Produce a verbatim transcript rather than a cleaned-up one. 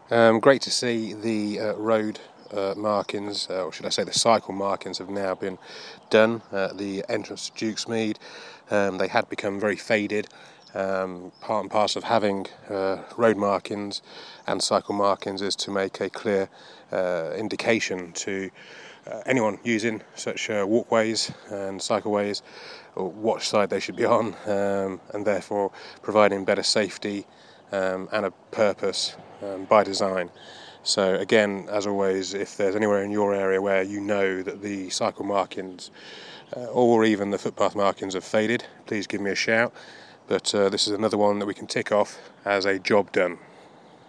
Um, great to see the uh, road uh, markings, uh, or should I say the cycle markings, have now been done at the entrance to Dukesmead. Um, they had become very faded. Um, part and parcel of having uh, road markings and cycle markings is to make a clear uh, indication to uh, anyone using such uh, walkways and cycleways or which side they should be on, um, and therefore providing better safety um, and a purpose um, by design. So again, as always, if there's anywhere in your area where you know that the cycle markings uh, or even the footpath markings have faded, please give me a shout. But uh, this is another one that we can tick off as a job done.